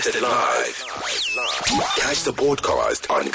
Broadcasted live. Catch the podcast on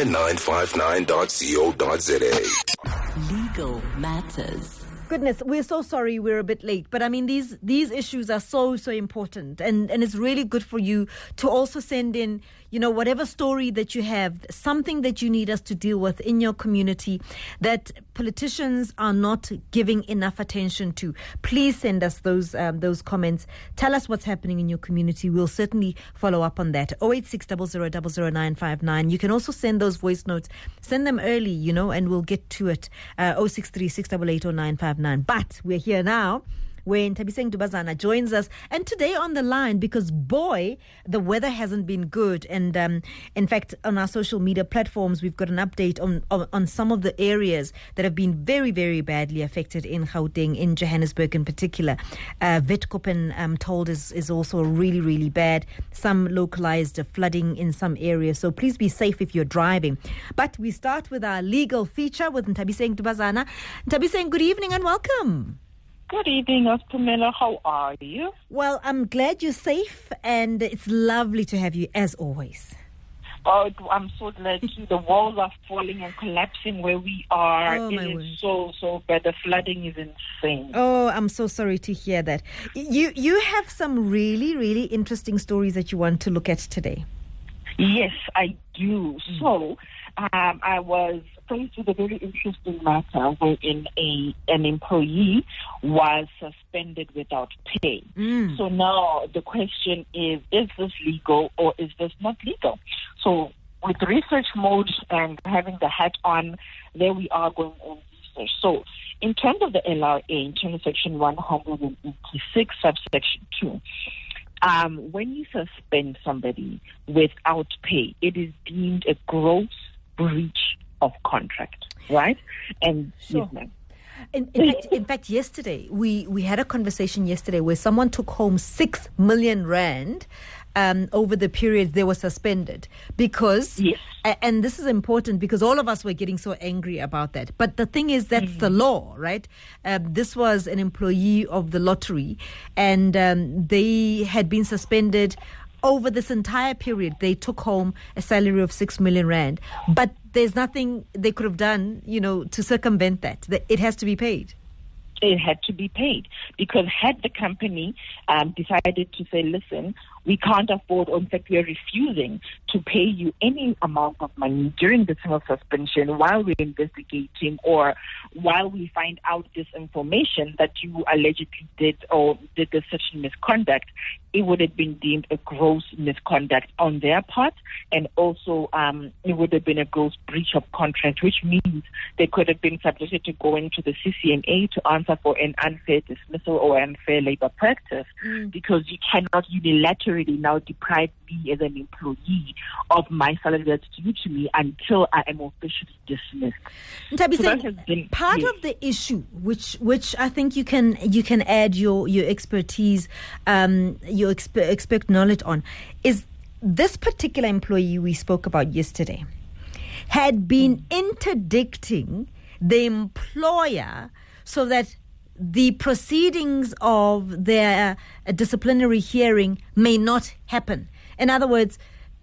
kaya959.co.za. Legal matters. Goodness, we're so sorry we're a bit late, but I mean these issues are so important, and it's really good for you to also send in, whatever story that you have, something that you need us to deal with in your community that politicians are not giving enough attention to. Please send us those comments. Tell us what's happening in your community. We'll certainly follow up on that. 086 00959. You can also send those voice notes. Send them early, and we'll get to it. 063 688 0959. But we're here now when Thabiseng Dubazana joins us, and today on the line because boy, the weather hasn't been good, and in fact on our social media platforms we've got an update on some of the areas that have been very, very badly affected in Gauteng, in Johannesburg in particular. Witkoppen, I'm told, is also really, really bad. Some localized flooding in some areas, so please be safe if you're driving. But we start with our legal feature with Thabiseng Dubazana. Thabiseng, good evening and welcome. Good evening, Pamela. How are you? Well, I'm glad you're safe, and it's lovely to have you as always. Oh, I'm so glad too. The walls are falling and collapsing where we are. Oh, it is so bad. The flooding is insane. Oh, I'm so sorry to hear that. You have some really, really interesting stories that you want to look at today. Yes, I do. So, I was faced with a very interesting matter wherein an employee was suspended without pay. So now the question is this legal or is this not legal? So with research mode and having the hat on, there we are going on research. So in terms of the LRA, in terms of section 186, subsection 2, when you suspend somebody without pay, it is deemed a gross breach of contract, right? And sure. Yes, ma'am. In fact, yesterday we had a conversation yesterday where someone took home 6 million rand over the period they were suspended because, yes. And this is important because all of us were getting so angry about that. But the thing is, that's the law, right? This was an employee of the lottery, and they had been suspended over this entire period. They took home a salary of 6 million rand, but there's nothing they could have done, to circumvent that. It has to be paid. It had to be paid because had the company decided to say, listen, we can't afford, or in fact we are refusing to pay you any amount of money during the time of suspension while we're investigating or while we find out this information that you allegedly did this such misconduct, it would have been deemed a gross misconduct on their part, and also it would have been a gross breach of contract, which means they could have been subjected to going to the CCMA to answer for an unfair dismissal or unfair labor practice, because you cannot unilaterally now deprive me as an employee of my salary that's due to me until I am officially dismissed. Thabiseng, part of the issue, which I think you can add your expertise, your expert knowledge on, is this particular employee we spoke about yesterday had been interdicting the employer so that the proceedings of their disciplinary hearing may not happen. In other words,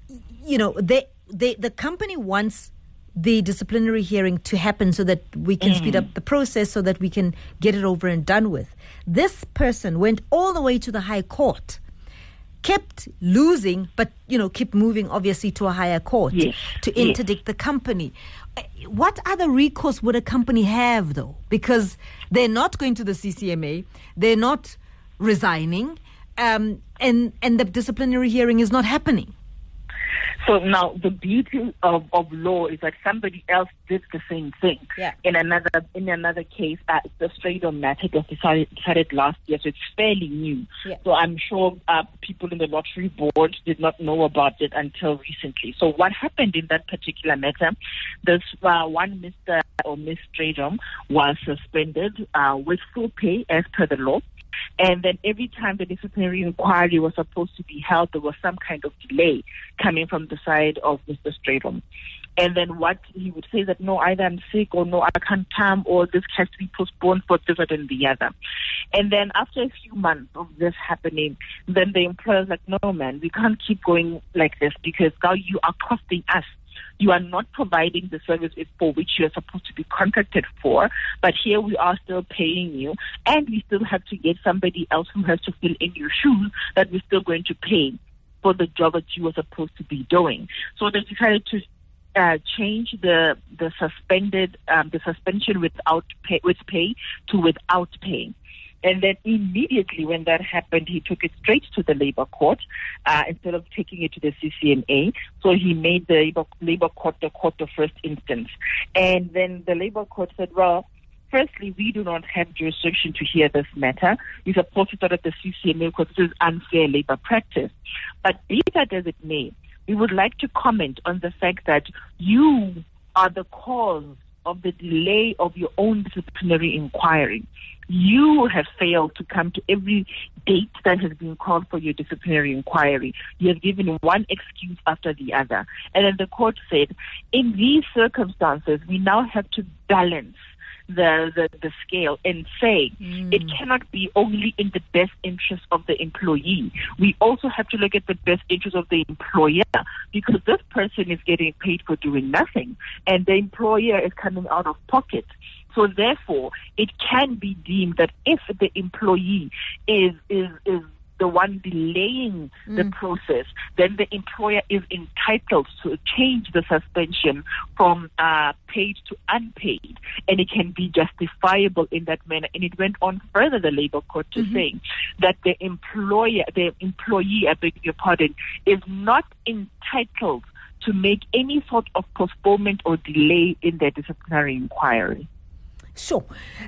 the company wants the disciplinary hearing to happen so that we can speed up the process, so that we can get it over and done with. This person went all the way to the High Court, kept losing, but kept moving obviously to a higher court to interdict the company. What other recourse would a company have, though? Because they're not going to the CCMA, they're not resigning, and the disciplinary hearing is not happening. So now the beauty of law is that somebody else did the same thing. Yeah. In another case, the Strydom matter was decided last year, so it's fairly new. Yeah. So I'm sure people in the lottery board did not know about it until recently. So what happened in that particular matter, this one Mr. or Miss Strydom was suspended with full pay as per the law. And then every time the disciplinary inquiry was supposed to be held, there was some kind of delay coming from the side of Mr. Strydom. And then what he would say that, no, either I'm sick or no, I can't come, or this has to be postponed for this and the other. And then after a few months of this happening, then the employer's like, no, man, we can't keep going like this because now you are costing us. You are not providing the service for which you are supposed to be contracted for, but here we are still paying you, and we still have to get somebody else who has to fill in your shoes that we're still going to pay for the job that you were supposed to be doing. So they decided to change the suspension with pay to without pay. And then immediately when that happened, he took it straight to the labor court instead of taking it to the CCMA. So he made the labor court the court of first instance. And then the labor court said, well, firstly, we do not have jurisdiction to hear this matter. You're supposed to start at the CCMA because this is unfair labor practice. But be that as it may, we would like to comment on the fact that you are the cause of the delay of your own disciplinary inquiry. You have failed to come to every date that has been called for your disciplinary inquiry. You have given one excuse after the other. And then the court said, in these circumstances, we now have to balance the scale and say it cannot be only in the best interest of the employee. We also have to look at the best interest of the employer, because this person is getting paid for doing nothing and the employer is coming out of pocket. So therefore, it can be deemed that if the employee is the one delaying the process, then the employer is entitled to change the suspension from paid to unpaid, and it can be justifiable in that manner. And it went on further, the labor court, to say that the employee, I beg your pardon, is not entitled to make any sort of postponement or delay in their disciplinary inquiry. Sure.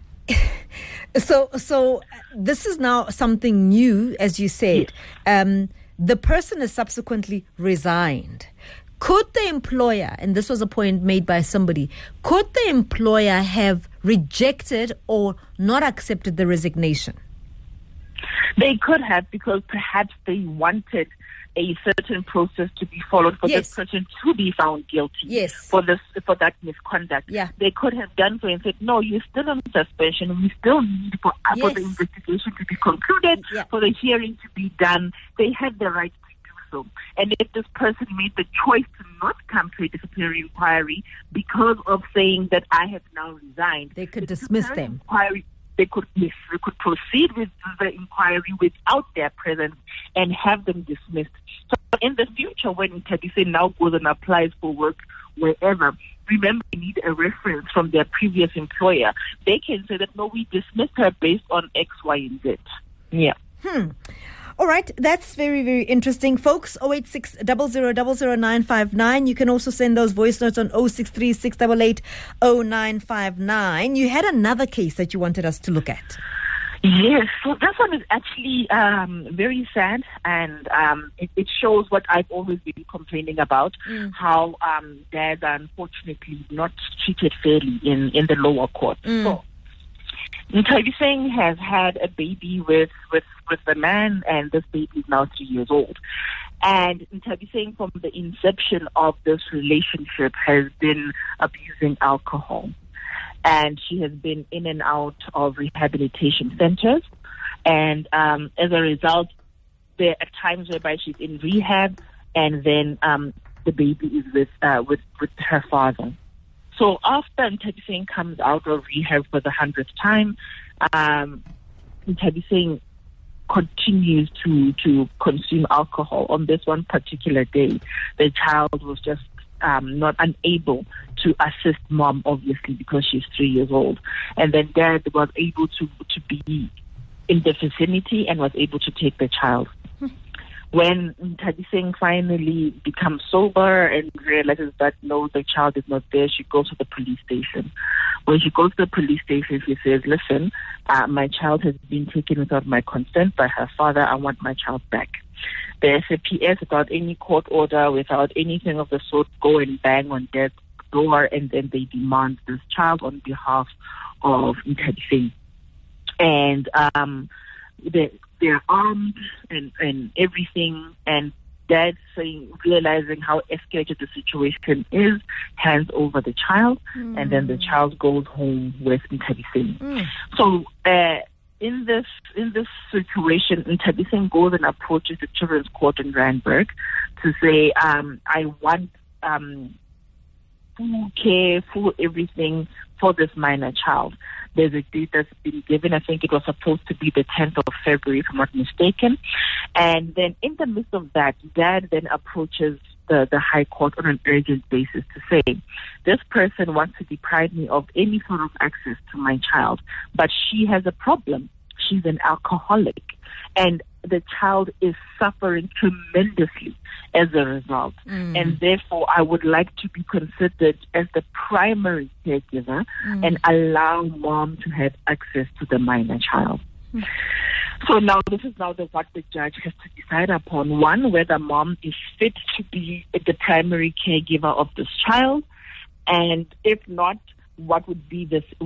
So this is now something new, as you said. Yes. The person has subsequently resigned. Could the employer, and this was a point made by somebody, could the employer have rejected or not accepted the resignation? They could have, because perhaps they wanted a certain process to be followed for this person to be found guilty for that misconduct. Yeah. They could have done so and said, no, you're still on suspension. We still need for the investigation to be concluded, for the hearing to be done. They had the right to do so. And if this person made the choice to not come to a disciplinary inquiry because of saying that I have now resigned, they could dismiss them. They could proceed with the inquiry without their presence and have them dismissed. So in the future, when Thabise now goes and applies for work wherever, remember, they need a reference from their previous employer. They can say that, no, we dismissed her based on X, Y, and Z. Yeah. All right, that's very, very interesting. Folks, 086 00959. You can also send those voice notes on 063 688 0959. You had another case that you wanted us to look at. Yes, so this one is actually very sad, and it shows what I've always been complaining about, how dads are unfortunately not treated fairly in the lower court. So, Thabise has had a baby with the man, and this baby is now 3 years old. And Thabise, from the inception of this relationship, has been abusing alcohol. And she has been in and out of rehabilitation centers. And as a result, there are times whereby she's in rehab, and then the baby is with her father. So after Thabise comes out of rehab for the 100th time, Thabise continues to consume alcohol. On this one particular day, the child was just not unable to assist mom, obviously, because she's 3 years old. And then dad was able to be in the vicinity and was able to take the child. When Thabise finally becomes sober and realizes that, no, the child is not there, she goes to the police station. When she goes to the police station, she says, listen, my child has been taken without my consent by her father. I want my child back. The SAPS, without any court order, without anything of the sort, go and bang on dad's door, and then they demand this child on behalf of Thabise. And they're armed and everything, and dad saying, realizing how escalated the situation is, hands over the child, and then the child goes home with Nthabiseni. So in this situation, Nthabiseni goes and approaches the Children's Court in Randburg to say, I want full care, full everything for this minor child. There's a date that's been given. I think it was supposed to be the 10th of February, if I'm not mistaken. And then in the midst of that, dad then approaches the High Court on an urgent basis to say, this person wants to deprive me of any sort of access to my child, but she has a problem. She's an alcoholic, and the child is suffering tremendously as a result. And therefore, I would like to be considered as the primary caregiver and allow mom to have access to the minor child. So now this is now what the judge has to decide upon. One, whether mom is fit to be the primary caregiver of this child, and if not, what would be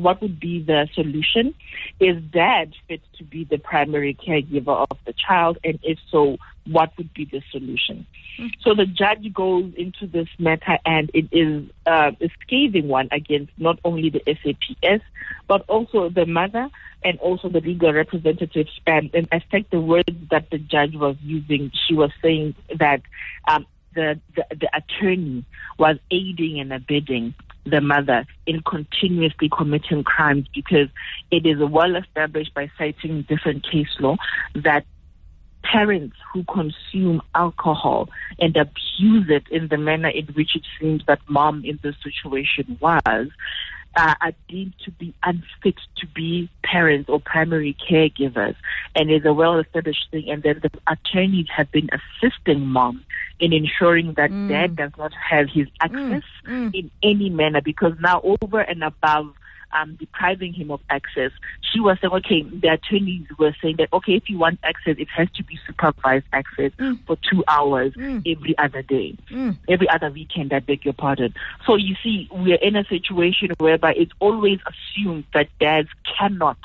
the solution? Is dad fit to be the primary caregiver of the child, and if so, what would be the solution? So the judge goes into this matter, and it is a scathing one against not only the SAPS, but also the mother and also the legal representatives. And I think the words that the judge was using, she was saying that the attorney was aiding and abetting the mother in continuously committing crimes, because it is well established by citing different case law that parents who consume alcohol and abuse it in the manner in which it seems that mom in this situation was, are deemed to be unfit to be parents or primary caregivers, and is a well-established thing. And then the attorneys have been assisting mom in ensuring that dad does not have his access in any manner, because now over and above depriving him of access, she was saying, okay, the attorneys were saying that, okay, if you want access, it has to be supervised access for 2 hours every other day, every other weekend, I beg your pardon. So you see, we're in a situation whereby it's always assumed that dads cannot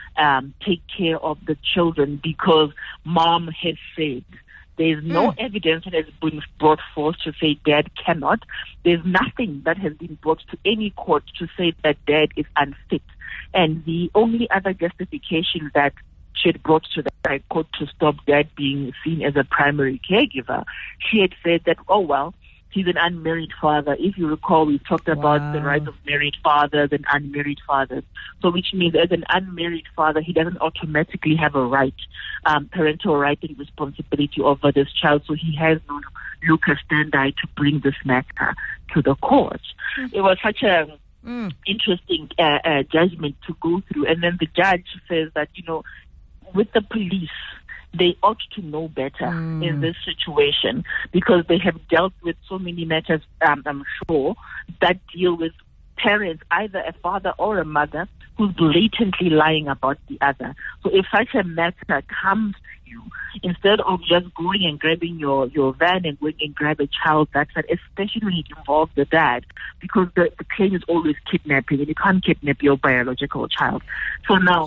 take care of the children because mom has said. There's no evidence that has been brought forth to say dad cannot. There's nothing that has been brought to any court to say that dad is unfit. And the only other justification that she had brought to the High Court to stop dad being seen as a primary caregiver, she had said that, oh, well, he's an unmarried father. If you recall, we talked about the rights of married fathers and unmarried fathers. So which means as an unmarried father, he doesn't automatically have a right, parental right and responsibility over this child. So he has no locus standi to bring this matter to the court. It was such a interesting judgment to go through. And then the judge says that, you know, with the police, they ought to know better in this situation, because they have dealt with so many matters, I'm sure, that deal with parents, either a father or a mother, who's blatantly lying about the other. So if such a matter comes to you, instead of just going and grabbing your van and going and grab a child, that's that, especially when it involves the dad, because the claim is always kidnapping, and you can't kidnap your biological child. So now,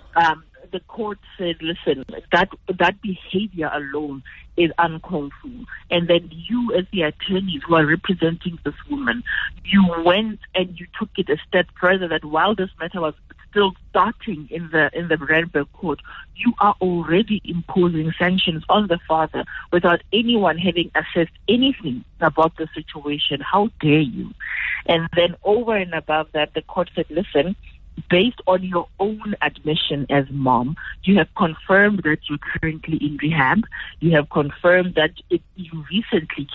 the court said, listen, that behavior alone is uncalled for. And then you, as the attorneys who are representing this woman, you went and you took it a step further, that while this matter was still starting in the Randburg court, you are already imposing sanctions on the father without anyone having assessed anything about the situation. How dare you? And then over and above that, the court said, listen, based on your own admission as mom, you have confirmed that you're currently in rehab. You have confirmed that you recently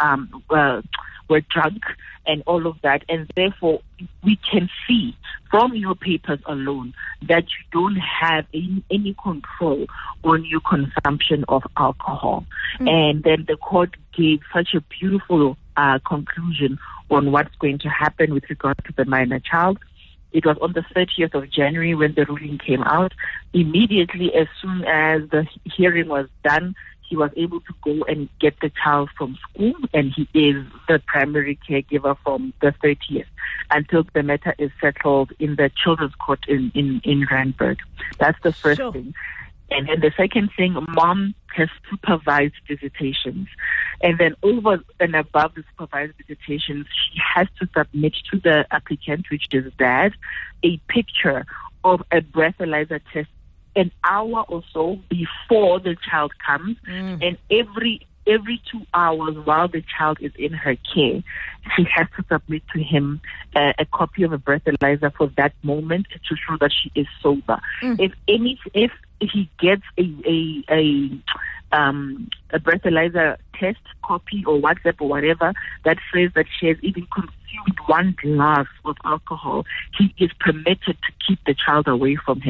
were drunk and all of that. And therefore, we can see from your papers alone that you don't have any control on your consumption of alcohol. And then the court gave such a beautiful conclusion on what's going to happen with regard to the minor child. It was on the 30th of January when the ruling came out. Immediately, as soon as the hearing was done, he was able to go and get the child from school, and he is the primary caregiver from the 30th until the matter is settled in the children's court in Randburg. That's the first thing. And then the second thing, mom has supervised visitations. And then over and above the supervised visitations, she has to submit to the applicant, which is dad, a picture of a breathalyzer test an hour or so before the child comes, and every 2 hours while the child is in her care, she has to submit to him a copy of a breathalyzer for that moment to show that she is sober. If he gets a breathalyzer test copy or WhatsApp or whatever that says that she has even consumed 1 glass of alcohol, he is permitted to keep the child away from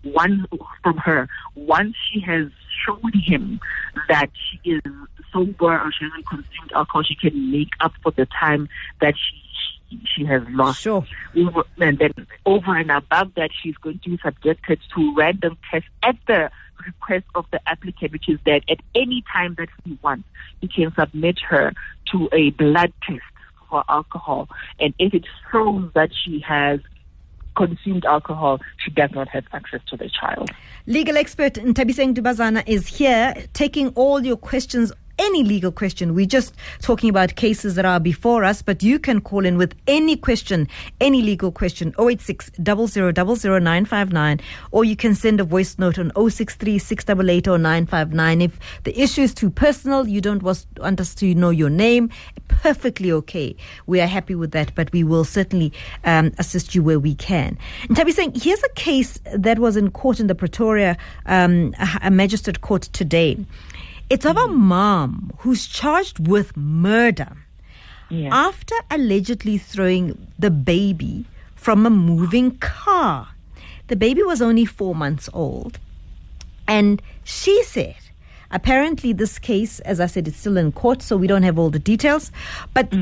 her. Once she has shown him that she is sober or she hasn't consumed alcohol, she can make up for the time that she has lost. Sure. And then over and above that, she's going to be subjected to random tests at the request of the applicant, which is that at any time that he wants, he can submit her to a blood test for alcohol. And if it shows that she has consumed alcohol, she does not have access to the child. Legal expert Nthabiseng Dubazana is here taking all your questions. Any legal question. We're just talking about cases that are before us, but you can call in with any question, any legal question, 086 00 959, or you can send a voice note on 063 688 959. If the issue is too personal, you don't want us to know your name, perfectly okay. We are happy with that, but we will certainly assist you where we can. Nthabiseng, here's a case that was in court in the Pretoria a magistrate court today. It's of a mom who's charged with murder after allegedly throwing the baby from a moving car. The baby was only 4 months old. And she said, apparently this case, as I said, it's still in court, so we don't have all the details. But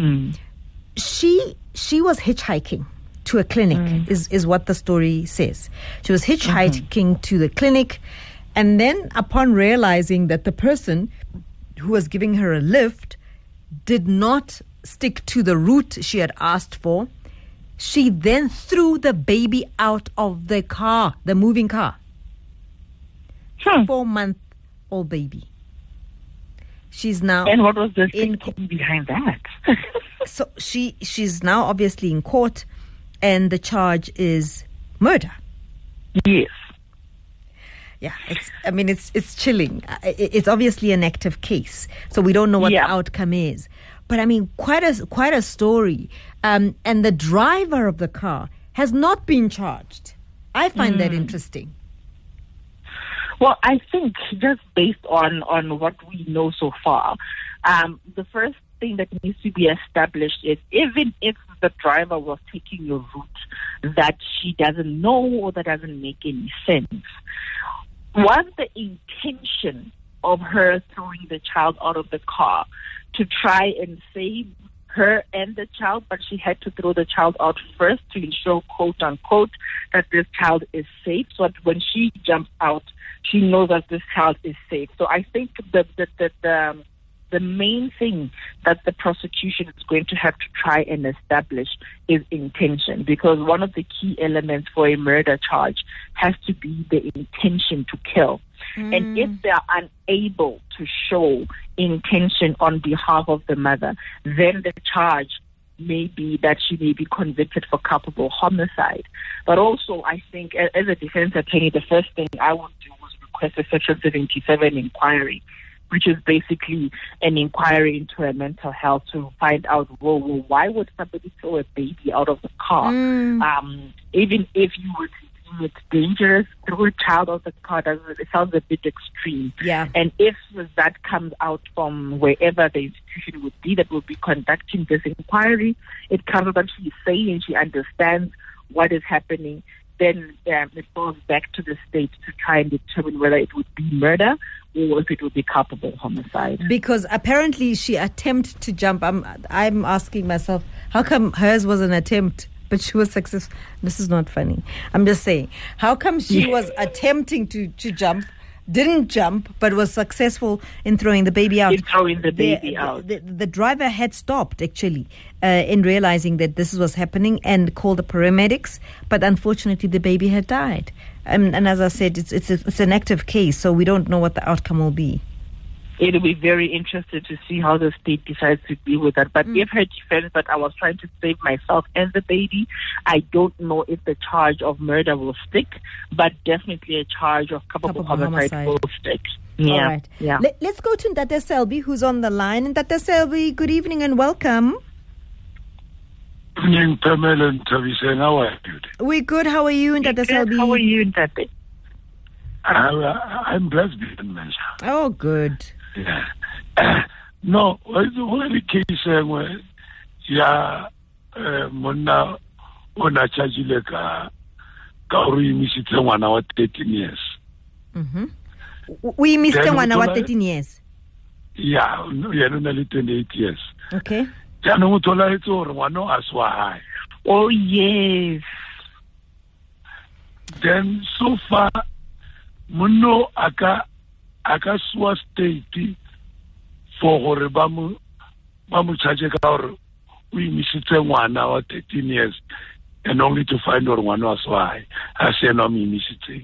she was hitchhiking to a clinic, is what the story says. She was hitchhiking to the clinic. And then upon realizing that the person who was giving her a lift did not stick to the route she had asked for, she then threw the baby out of the car, the moving car. 4-month-old baby. She's now... And what was the thinking behind that? So she's now obviously in court, and the charge is murder. Yes. Yeah, it's chilling. It's obviously an active case, so we don't know what the outcome is. But I mean, quite a story. And the driver of the car has not been charged. I find that interesting. Well, I think just based on what we know so far, the first thing that needs to be established is even if the driver was taking a route that she doesn't know or that doesn't make any sense, was the intention of her throwing the child out of the car to try and save her and the child, but she had to throw the child out first to ensure, quote unquote, that this child is safe, so that when she jumps out, she knows that this child is safe. So I think the main thing that the prosecution is going to have to try and establish is intention, because one of the key elements for a murder charge has to be the intention to kill. And if they are unable to show intention on behalf of the mother, then the charge may be that she may be convicted for culpable homicide. But also, I think, as a defense attorney, the first thing I would do was request a Section 77 inquiry, which is basically an inquiry into her mental health to find out, well, why would somebody throw a baby out of the car? Even if you were to deem it dangerous, throw a child out of the car, it sounds a bit extreme. Yeah. And if that comes out from wherever the institution would be that will be conducting this inquiry, it comes out that she's saying she understands what is happening, then it goes back to the state to try and determine whether it would be murder or if it would be culpable homicide. Because apparently she attempted to jump. I'm asking myself, how come hers was an attempt, but she was successful? This is not funny. I'm just saying, how come she was attempting to jump, didn't jump, but was successful in throwing the baby out? The driver had stopped, actually, in realizing that this was happening and called the paramedics, but unfortunately the baby had died. And as I said, it's an active case, so we don't know what the outcome will be. It'll be very interesting to see how the state decides to deal with that. But if her defense that I was trying to save myself and the baby, I don't know if the charge of murder will stick, but definitely a charge of culpable homicide will stick. Yeah. All right. Yeah. Let's go to Ntate Selby, who's on the line. And Ntate Selby, good evening and welcome. Evening, Pamela and Taviseng. How are you? We're good. How are you, Ntate Selby? How are you, Ntate? I'm blessed beyond measure. Oh, good. Yeah. No, what the case where monna ona chargile ka o re imisitse ngwana wa 13 years. We missed ngwana wa 13 years. Yeah, yena na le 28 years. Okay. Jana mo thola etso gore ngwana a swa hae. Oh yes. Then so far Muno aka swa state for gore ba mo charge ka gore o imisitse ngwana wa 13 years and only to find gore ngwana wa swa a se no mo imisitse.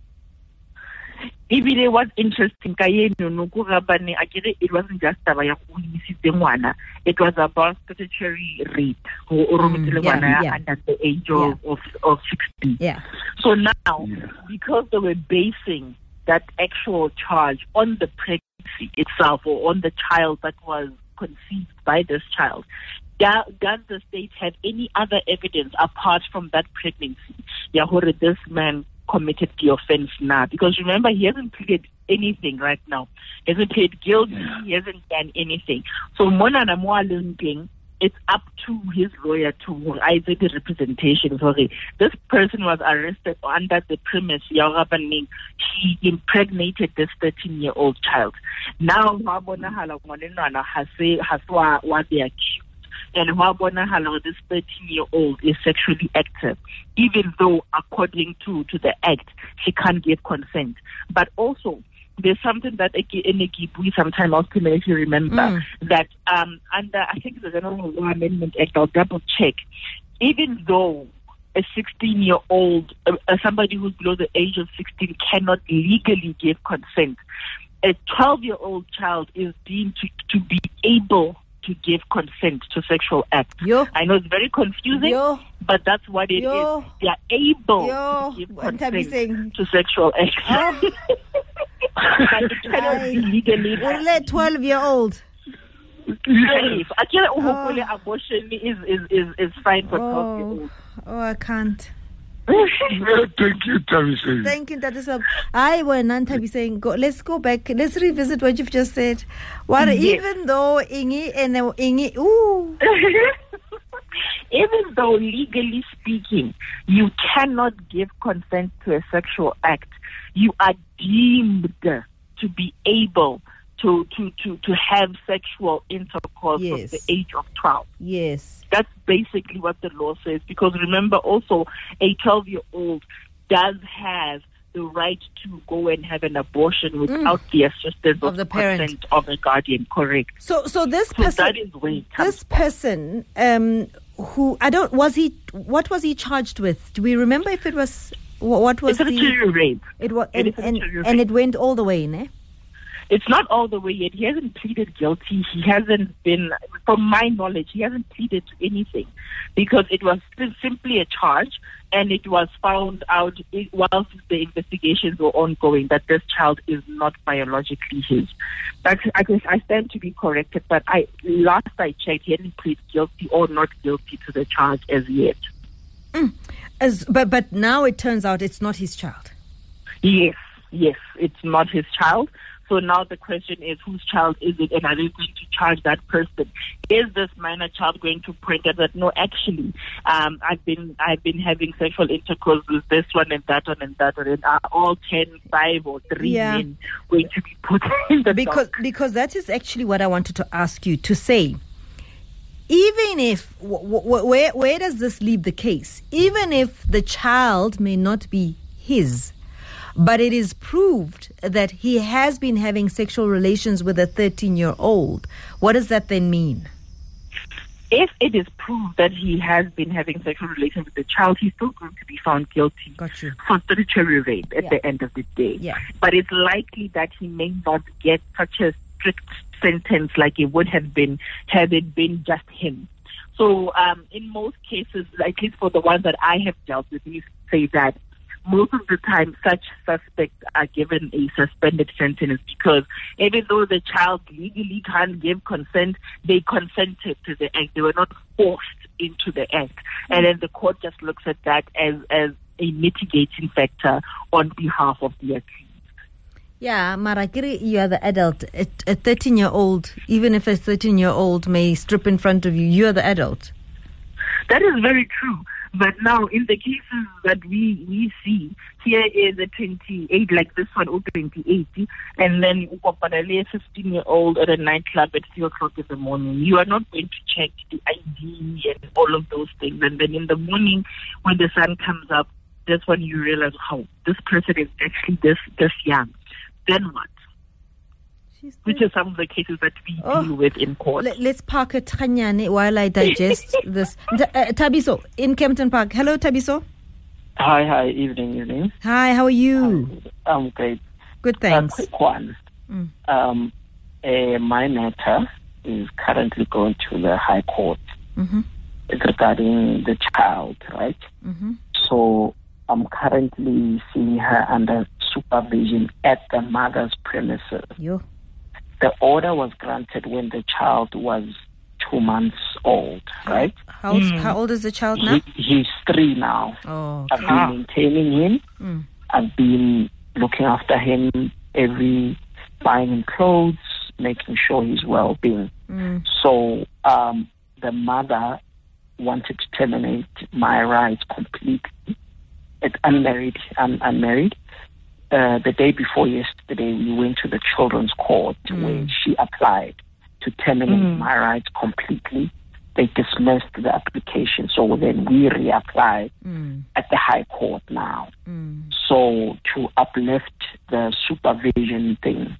Ibile what's interesting ka yeno no go rabane akere it wasn't just taba ya go imisitse ngwana, it was about statutory rape or under the age of 16. Yeah. So now because they were basing that actual charge on the pregnancy itself or on the child that was conceived by this child, does the state have any other evidence apart from that pregnancy? Yahore, this man committed the offense now, because remember he hasn't pleaded anything right now. He hasn't pleaded guilty. He hasn't done anything. So Mona Namoa, it's up to his lawyer to either the representation. Sorry, this person was arrested under the premise he impregnated this 13-year-old child. Now has what they accused. And this 13-year-old is sexually active, even though according to the act, she can't give consent. But also, there's something that we sometimes also if you remember, that under, I think the General Law Amendment Act, I'll double check, even though a 16-year-old, somebody who's below the age of 16 cannot legally give consent, a 12-year-old child is deemed to be able to give consent to sexual acts. I know it's very confusing, but that's what it is. They are able to give consent to sexual acts. But it cannot be legally. 12-year-old. Yes. Abortion is fine for 12-year-olds. Oh, I can't. Thank you, Taviseng. Thank you, Taviseng. I were Taviseng. Let's go back. Let's revisit what you've just said. Even though even though legally speaking, you cannot give consent to a sexual act, you are deemed to be able to have sexual intercourse from the age of 12. Yes. That's basically what the law says. Because remember also, a 12-year-old does have the right to go and have an abortion without the assistance of the parent, consent of a guardian. Correct. So this person, that is where it comes this person, who what was he charged with? Do we remember if it was what was statutory rape? It was, and it went all the way, ne? It's not all the way yet. He hasn't pleaded guilty. He hasn't been, from my knowledge, he hasn't pleaded to anything because it was simply a charge, and it was found out whilst the investigations were ongoing that this child is not biologically his. But I guess I stand to be corrected, but last I checked, he hadn't pleaded guilty or not guilty to the charge as yet. But now it turns out it's not his child. Yes, it's not his child. So now the question is, whose child is it, and are they going to charge that person? Is this minor child going to point out that no, actually, I've been having sexual intercourse with this one and that one and that one, and are all 10, 5, or 3 men going to be put in the because that is actually what I wanted to ask you to say. Even if where does this leave the case? Even if the child may not be his, but it is proved that he has been having sexual relations with a 13-year-old. What does that then mean? If it is proved that he has been having sexual relations with the child, he's still going to be found guilty for statutory rape at the end of the day. Yeah. But it's likely that he may not get such a strict sentence like it would have been had it been just him. So in most cases, at least for the ones that I have dealt with, we say that most of the time such suspects are given a suspended sentence because even though the child legally can't give consent, they consented to the act. They were not forced into the act. And then the court just looks at that as a mitigating factor on behalf of the accused. Yeah, Marakiri, you are the adult. A 13-year-old, even if a 13-year-old may strip in front of you, you are the adult. That is very true. But now, in the cases that we see, here is a 28, like this one, 28, and then a 15-year-old at a nightclub at 3 o'clock in the morning. You are not going to check the ID and all of those things. And then in the morning, when the sun comes up, that's when you realize, how this person is actually this young. Then what? Which are some of the cases that we deal with in court. Let's park a Tanyane while I digest this. Tabiso, in Kempton Park. Hello, Tabiso. Hi, evening. Hi, how are you? I'm great. Good, thanks. Quick one. My matter is currently going to the High Court. It's regarding the child, right? So I'm currently seeing her under supervision at the mother's premises. The order was granted when the child was 2 months old, right? How old is the child now? He's 3 now. Oh, okay. I've been maintaining him. I've been looking after him, buying him clothes, making sure his well-being. So the mother wanted to terminate my rights completely. I'm married. The day before yesterday, we went to the children's court where she applied to terminate my rights completely. They dismissed the application, so then we reapplied at the High Court now. So to uplift the supervision thing.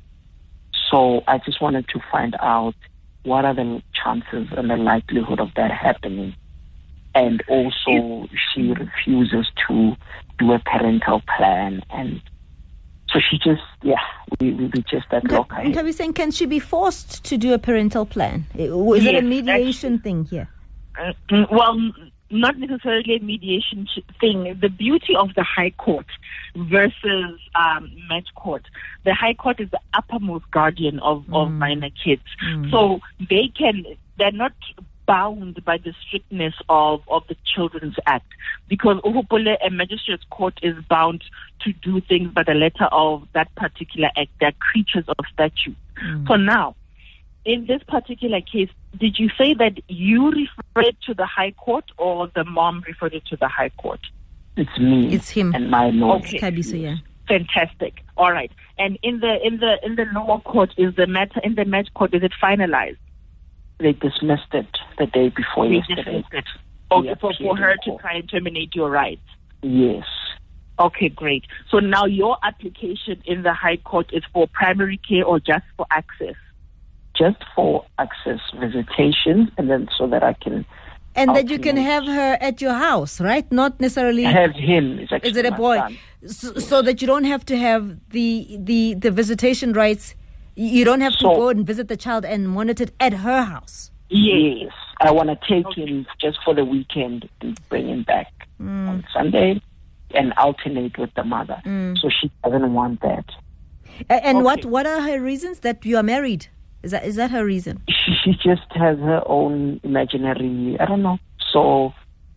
So I just wanted to find out what are the chances and the likelihood of that happening. And also, she refuses to do a parental plan, and so she just, we just that look. Are you saying, can she be forced to do a parental plan? Is it a mediation thing here? Well, not necessarily a mediation thing. The beauty of the High Court versus match court, the High Court is the uppermost guardian of minor kids. So they're not bound by the strictness of the Children's Act, because a magistrate's court is bound to do things by the letter of that particular act. They're creatures of statute. So now, in this particular case, did you say that you referred to the High Court or the mom referred it to the High Court? It's me. It's him. And my lord. Okay. Tabiso, yeah. Fantastic. All right. And in the lower court, is the matter in the match court, is it finalized? They dismissed it the day before yesterday. Dismissed it. Okay, for her to try and terminate your rights. Yes. Okay, great. So now your application in the High Court is for primary care or just for access? Just for access, visitation, and then so that I can... And that you can have her at your house, right? Not necessarily... Have him. Is it a boy? So that you don't have to have the visitation rights. You don't have to go and visit the child and monitor it at her house. Yes. I want to take him just for the weekend and bring him back on Sunday and alternate with the mother. So she doesn't want that. And what are her reasons that you are married? Is that her reason? She just has her own imaginary, I don't know. So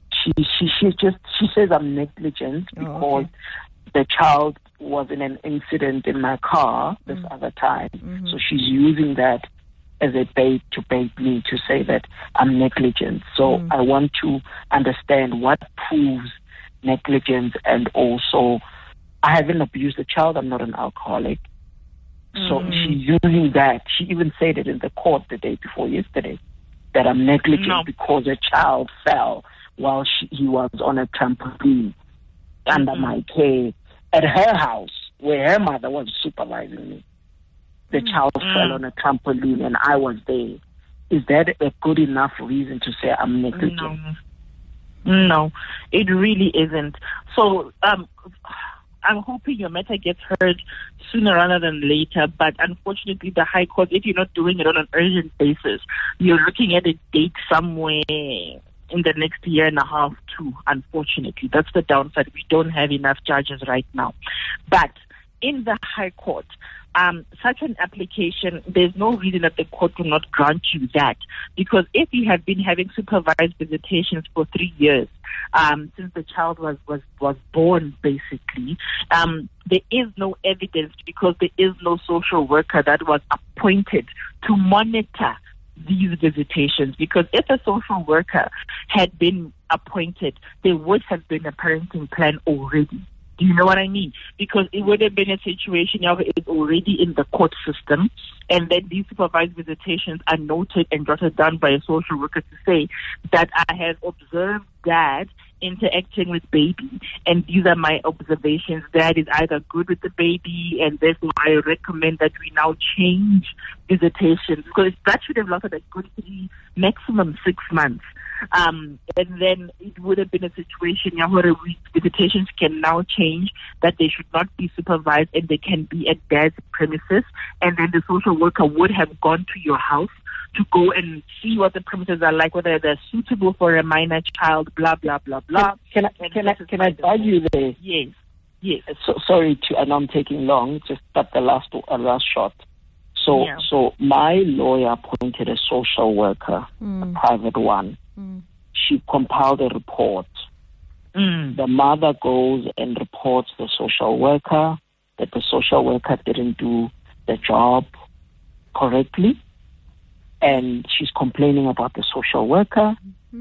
she says I'm negligent because the child was in an incident in my car this other time. So she's using that as a bait to bait me to say that I'm negligent. So I want to understand what proves negligence, and also I haven't abused the child. I'm not an alcoholic. So she's using that. She even said it in the court the day before yesterday, that I'm negligent because a child fell while he was on a trampoline under my care at her house where her mother was supervising me. The child fell on a trampoline and I was there. Is that a good enough reason to say I'm negligent? No, it really isn't. So I'm hoping your matter gets heard sooner rather than later. But unfortunately, the High Court, if you're not doing it on an urgent basis, you're looking at a date somewhere in the next year and a half too. Unfortunately, that's the downside. We don't have enough judges right now. But in the High Court, such an application, there's no reason that the court will not grant you that. Because if you have been having supervised visitations for 3 years, since the child was born, basically, there is no evidence because there is no social worker that was appointed to monitor these visitations. Because if a social worker had been appointed, there would have been a parenting plan already. Do you know what I mean? Because it would have been a situation where it's already in the court system, and then these supervised visitations are noted and jotted down by a social worker to say that I have observed dad interacting with baby, and these are my observations. Dad is either good with the baby, and therefore I recommend that we now change visitations, because that should have lasted a good 3, maximum 6 months. And then it would have been a situation where visitations can now change, that they should not be supervised and they can be at dad's premises, and then the social worker would have gone to your house to go and see what the premises are like, whether they're suitable for a minor child, blah, blah, blah, blah. Can I bug you there? Yes. Yes. So, sorry, I know I'm taking long, just at the last shot. So my lawyer appointed a social worker, a private one. She compiled a report. The mother goes and reports the social worker that the social worker didn't do the job correctly, and she's complaining about the social worker.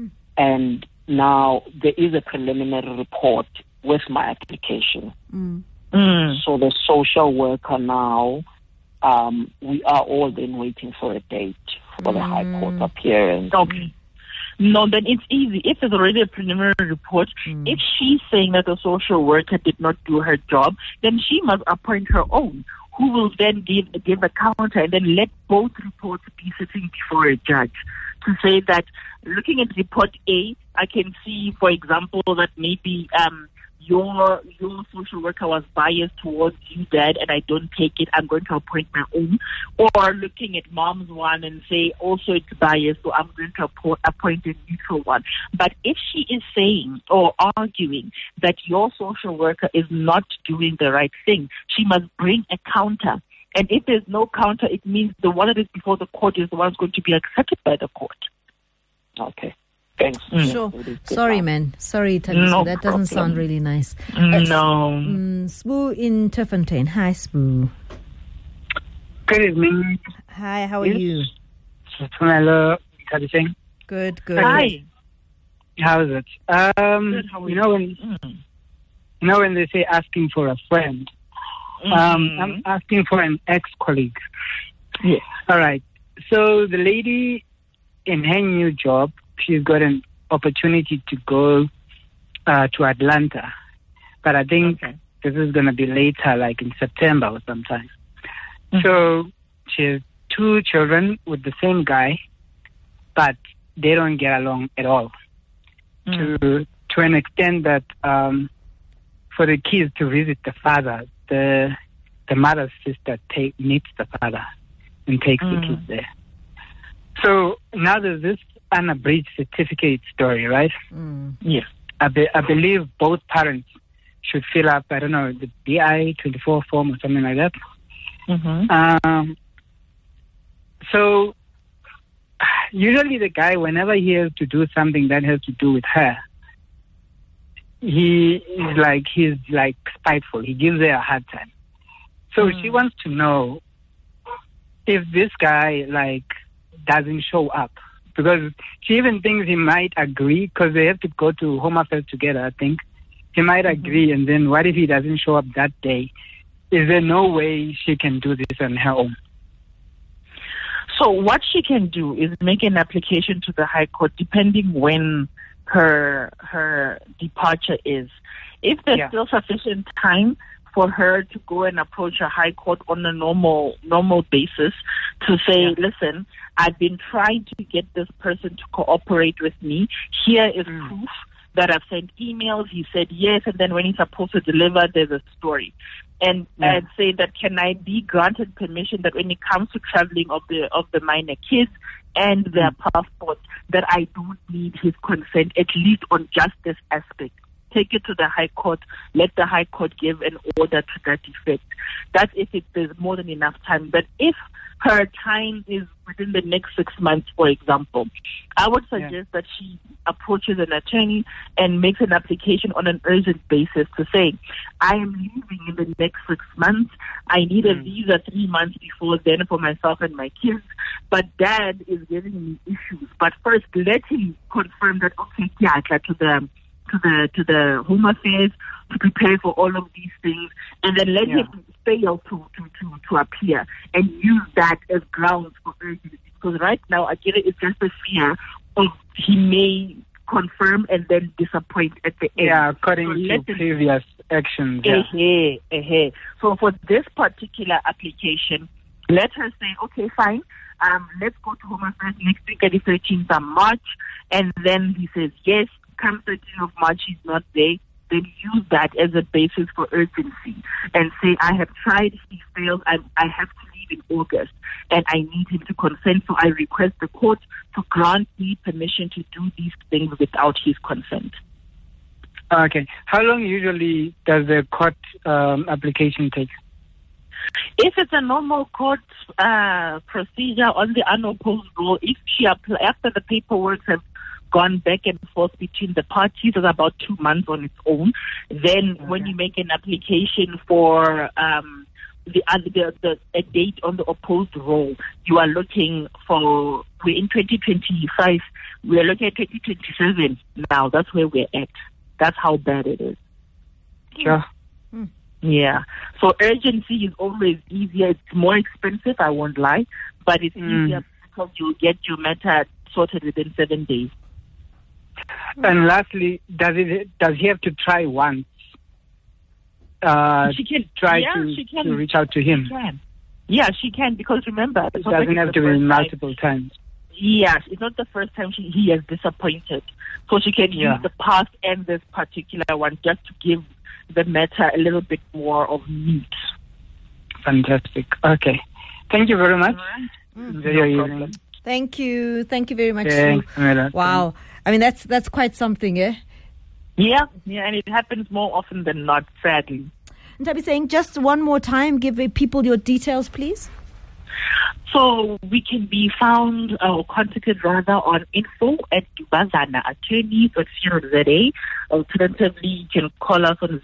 And now there is a preliminary report with my application. So the social worker now, we are all then waiting for a date for the High Court appearance. Okay. No, then it's easy. If there's already a preliminary report, if she's saying that the social worker did not do her job, then she must appoint her own, who will then give a counter, and then let both reports be sitting before a judge to say that, looking at report A, I can see, for example, that maybe your social worker was biased towards you, dad, and I don't take it, I'm going to appoint my own. Or looking at mom's one and say, also it's biased, so I'm going to appoint a neutral one. But if she is saying or arguing that your social worker is not doing the right thing, she must bring a counter. And if there's no counter, it means the one that is before the court is the one that's going to be accepted by the court. Okay. Thanks. Sure. Sorry, man. Sorry, Thabiso. No that doesn't sound really nice. No. Spoo in Turfontein. Hi, Spoo. Good evening. Hi, how are you? Hello, Thabiso. Good. Hi. How is it? Good, how are you know when they say asking for a friend, I'm asking for an ex-colleague. Yeah. All right. So the lady in her new job, she's got an opportunity to go to Atlanta. But I think this is going to be later, like in September or sometime. So she has 2 children with the same guy, but they don't get along at all. To an extent that for the kids to visit the father, the mother's sister meets the father and takes the kids there. So now there's this unabridged certificate story, right? Yeah. I believe both parents should fill up, I don't know, the DI-24 form or something like that. So usually the guy, whenever he has to do something that has to do with her, he's like spiteful. He gives her a hard time. So she wants to know if this guy doesn't show up, because she even thinks he might agree, because they have to go to Home Affairs together, I think. He might agree, and then what if he doesn't show up that day? Is there no way she can do this on her own? So what she can do is make an application to the High Court, depending when her departure is. If there's still sufficient time for her to go and approach a High Court on a normal basis to say, listen, I've been trying to get this person to cooperate with me. Here is proof that I've sent emails. He said yes, and then when he's supposed to deliver, there's a story. And say that, can I be granted permission that when it comes to traveling of the minor kids and their passports, that I don't need his consent, at least on just this aspect. Take it to the High Court. Let the High Court give an order to that effect. That's if there's more than enough time. But if her time is within the next 6 months, for example, I would suggest that she approaches an attorney and makes an application on an urgent basis to say, I am leaving in the next 6 months. I need a visa 3 months before then for myself and my kids. But dad is giving me issues. But first, let him confirm that, okay, to the Home Affairs to prepare for all of these things, and then let him fail to appear and use that as grounds for urgency. Because right now, Akira, it's just a fear of he may confirm and then disappoint at the end. Yeah, according to previous actions. So for this particular application, let her say, okay, fine, let's go to Home Affairs next week at the 13th of March, and then he says yes. Come 13th of March, he's not there, then use that as a basis for urgency and say, I have tried, he failed, I have to leave in August and I need him to consent, so I request the court to grant me permission to do these things without his consent. Okay. How long usually does the court application take? If it's a normal court procedure on the unopposed rule, if she after the paperwork have gone back and forth between the parties, is about 2 months on its own. Then when you make an application for a date on the opposed role, you are looking for, we're in 2025, we are looking at 2027 now. That's where we're at. That's how bad it is. Sure. Yeah. So urgency is always easier. It's more expensive, I won't lie, but it's easier because you get your matter sorted within 7 days. And lastly, does he have to try once? She can try to reach out to him. She can. Yeah, she can, because remember, it doesn't have to be multiple times. Yes, it's not the first time he has disappointed. So she can use the past and this particular one just to give the matter a little bit more of meat. Fantastic. Okay. Thank you very much. Enjoy your evening. Thank you. Thank you very much. Thanks, wow. I mean, that's quite something, eh? Yeah, and it happens more often than not, sadly. Ntabi saying, just one more time, give people your details, please. So we can be found or contacted rather on info@dubazana attorneys.co.za. Alternatively, you can call us on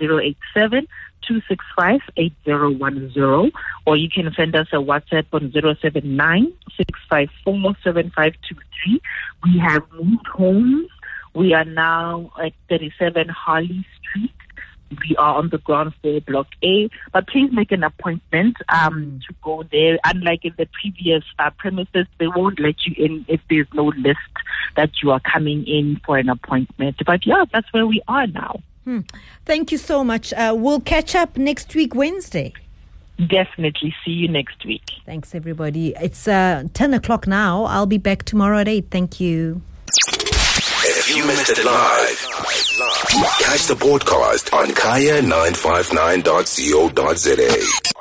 087-265-8010, or you can send us a WhatsApp on 079-654-7523. We have moved homes. We are now at 37 Harley Street. We are on the ground floor, Block A. But please make an appointment to go there. Unlike in the previous premises, they won't let you in if there's no list that you are coming in for an appointment. But yeah, that's where we are now. Thank you so much. We'll catch up next week, Wednesday. Definitely. See you next week. Thanks, everybody. It's 10 o'clock now. I'll be back tomorrow at 8. Thank you. If you missed it live, catch the podcast on kaya959.co.za.